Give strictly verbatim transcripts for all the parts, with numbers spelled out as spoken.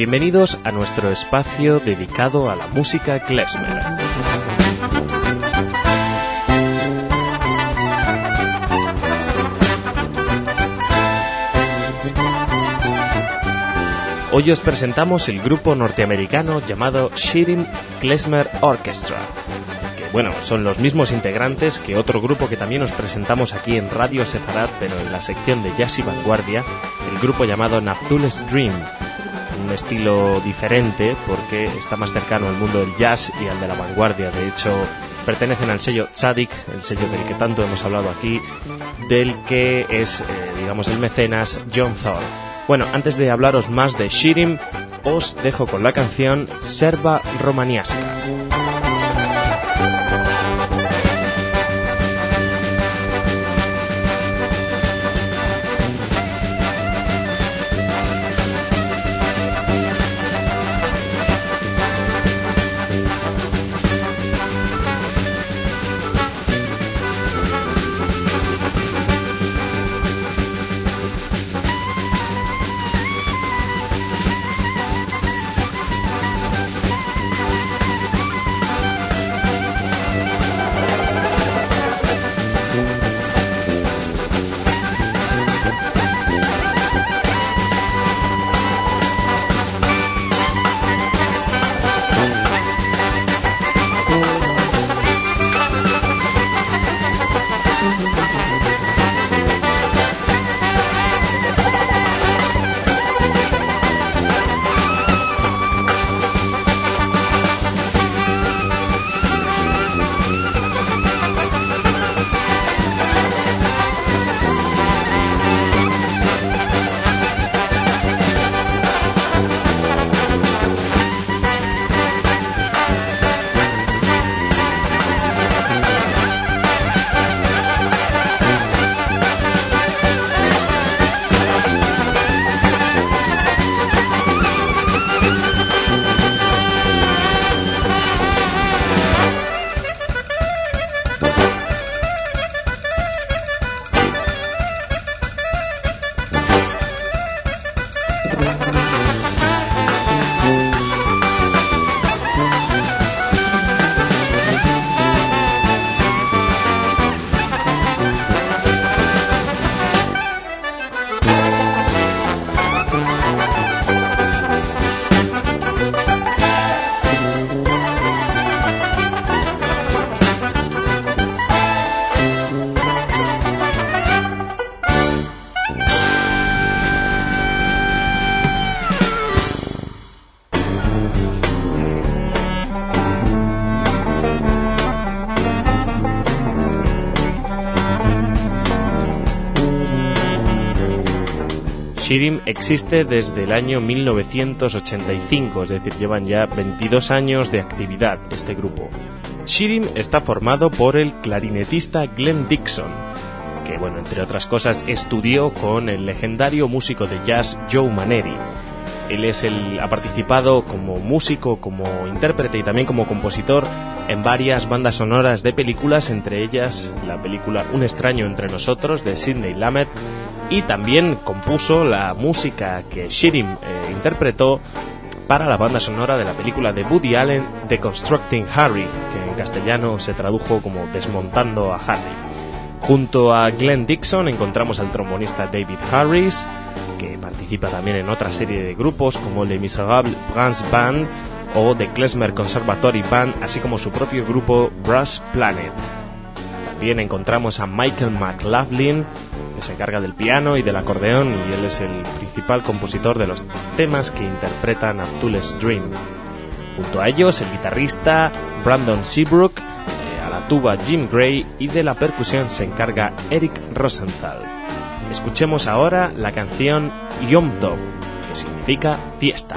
Bienvenidos a nuestro espacio dedicado a la música klezmer. Hoy os presentamos el grupo norteamericano llamado Shirin Klezmer Orchestra, que bueno, son los mismos integrantes que otro grupo que también os presentamos aquí en Radio Sefarad, pero en la sección de jazz y vanguardia, el grupo llamado Naftul's Dream, un estilo diferente porque está más cercano al mundo del jazz y al de la vanguardia. De hecho, pertenecen al sello Tzadik, el sello del que tanto hemos hablado aquí, del que es, eh, digamos, el mecenas John Thor. Bueno, antes de hablaros más de Shirin, os dejo con la canción Serva Romaniaska. Shirin existe desde el año mil novecientos ochenta y cinco, es decir, llevan ya veintidós años de actividad este grupo. Shirin está formado por el clarinetista Glenn Dixon, que, bueno, entre otras cosas, estudió con el legendario músico de jazz Joe Maneri. Él es el, ha participado como músico, como intérprete y también como compositor en varias bandas sonoras de películas, entre ellas la película Un extraño entre nosotros de Sidney Lumet, y también compuso la música que Shirin eh, interpretó para la banda sonora de la película de Woody Allen Deconstructing Harry, que en castellano se tradujo como Desmontando a Harry. Junto a Glenn Dixon encontramos al trombonista David Harris, que participa también en otra serie de grupos como Les Miserables Brass Band o The Klezmer Conservatory Band, así como su propio grupo Brass Planet. También encontramos a Michael McLaughlin, que se encarga del piano y del acordeón, y él es el principal compositor de los temas que interpreta Naftul's Dream. Junto a ellos, el guitarrista Brandon Seabrook, eh, a la tuba Jim Gray, y de la percusión se encarga Eric Rosenthal. Escuchemos ahora la canción Yom Tov, que significa fiesta.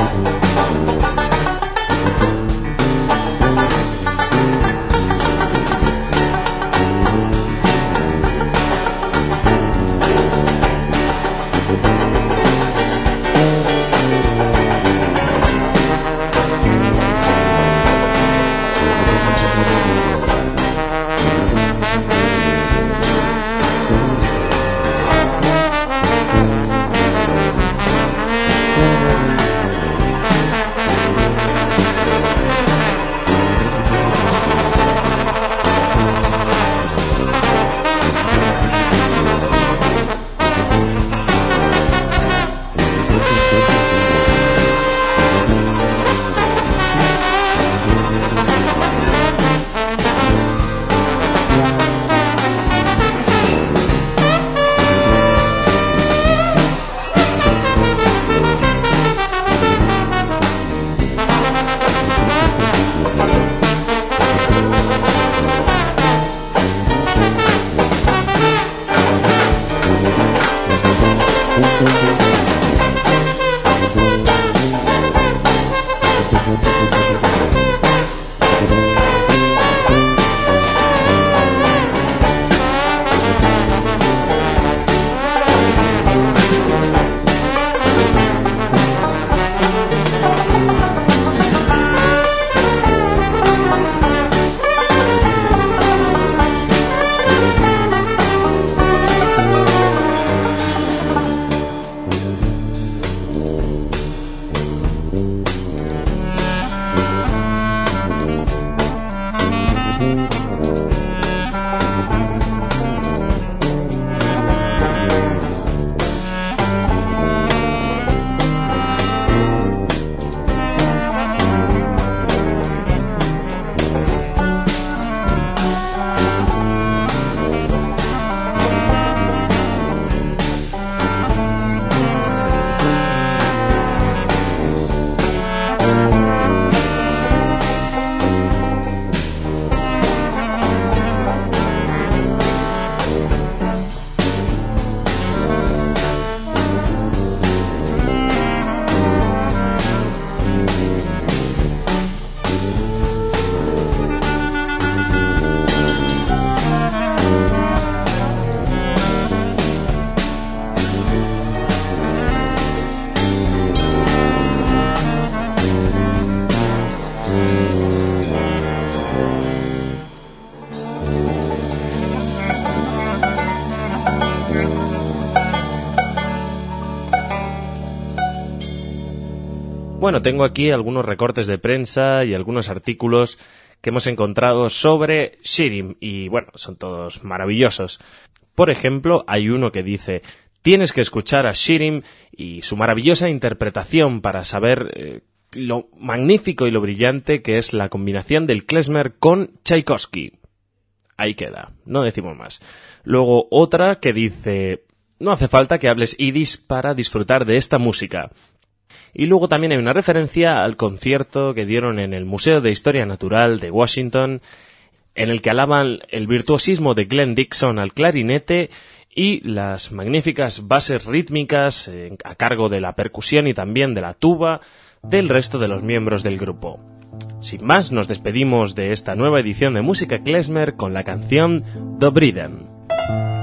Bueno, tengo aquí algunos recortes de prensa y algunos artículos que hemos encontrado sobre Shirim y bueno, son todos maravillosos. Por ejemplo, hay uno que dice: tienes que escuchar a Shirim y su maravillosa interpretación para saber eh, lo magnífico y lo brillante que es la combinación del klezmer con Tchaikovsky. Ahí queda, no decimos más. Luego otra que dice: no hace falta que hables yiddish para disfrutar de esta música. Y luego también hay una referencia al concierto que dieron en el Museo de Historia Natural de Washington, en el que alaban el virtuosismo de Glenn Dixon al clarinete y las magníficas bases rítmicas eh, a cargo de la percusión y también de la tuba del resto de los miembros del grupo. Sin más, nos despedimos de esta nueva edición de Música Klezmer con la canción Dobry Den.